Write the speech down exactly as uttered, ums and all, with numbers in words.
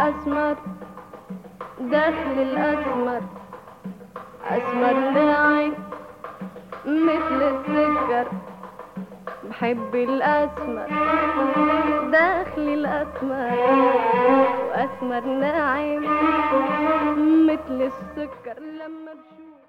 الأسمر داخل الأسمر أسمر ناعم مثل السكر. بحب الأسمر داخل الأسمر وأسمر ناعم مثل السكر. لما بشوف